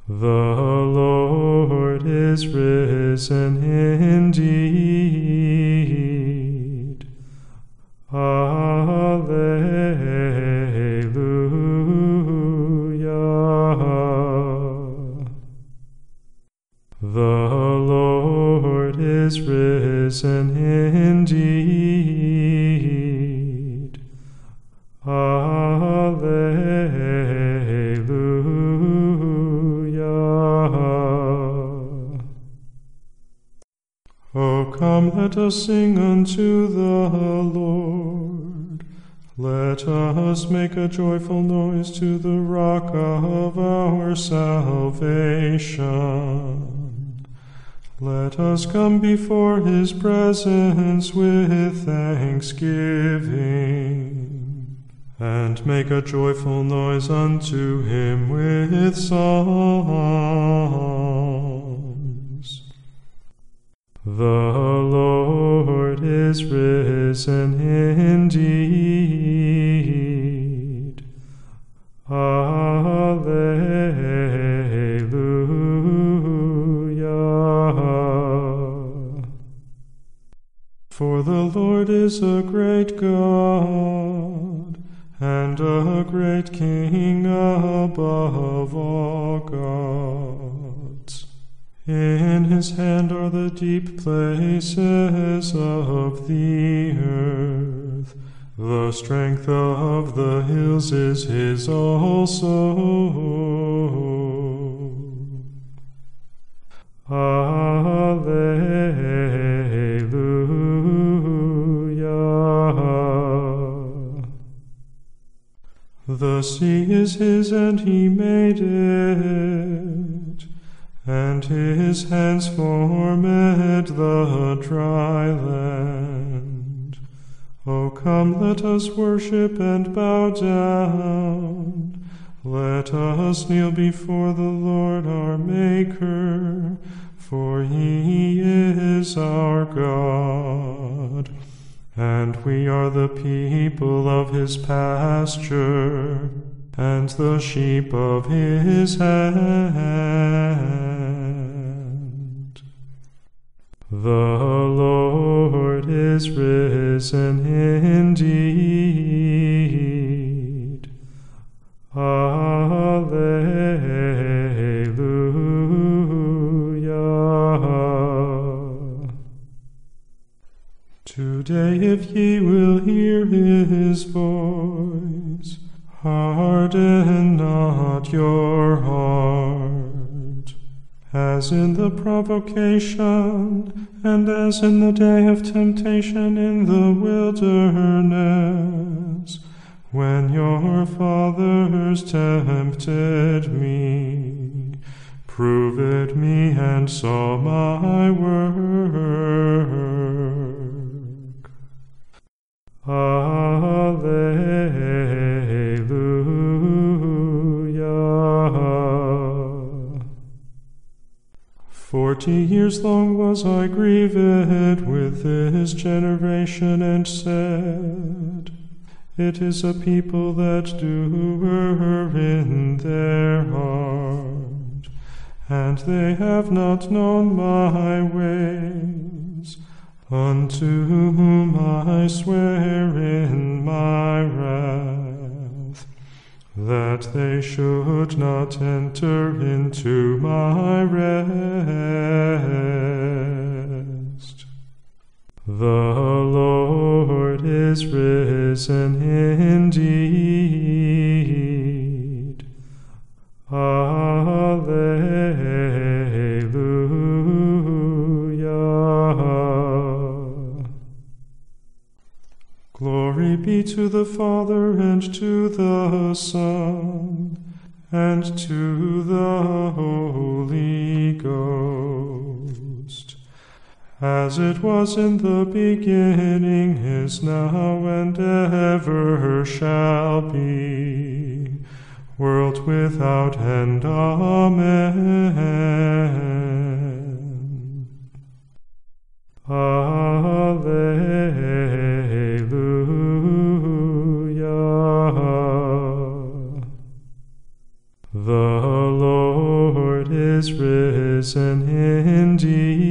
The Lord is risen indeed. Alleluia. The Lord is risen indeed. Alleluia. O come, let us sing unto the Lord. Let us make a joyful noise to the rock of our salvation. Let us come before his presence with thanksgiving, and make a joyful noise unto him with psalms. The Lord is risen indeed. Alleluia. For the Lord is a great God, and a great King above all gods. In his hand are the deep places of the earth. The strength of the hills is his also. Alleluia. The sea is his, and he made it, and his hands formed the dry land. O come, let us worship and bow down. Let us kneel before the Lord our Maker, for he is our God, and we are the people of his pasture, and the sheep of his hand. The Lord is risen indeed. Alleluia. Today, if ye will hear his voice, harden not your heart, as in the provocation, and as in the day of temptation in the wilderness, when your fathers tempted me, proved me, and saw my work. Alleluia. 40 years long was I grieved with this generation, and said, It is a people that do err in their heart, and they have not known my ways, unto whom I swear in my wrath, that they should not enter into my rest. The Lord is risen indeed. Alleluia. Glory be to the Father, and to the Son, and to the Holy Ghost, as it was in the beginning, is now, and ever shall be, world without end. Amen. Alleluia. The Lord is risen indeed.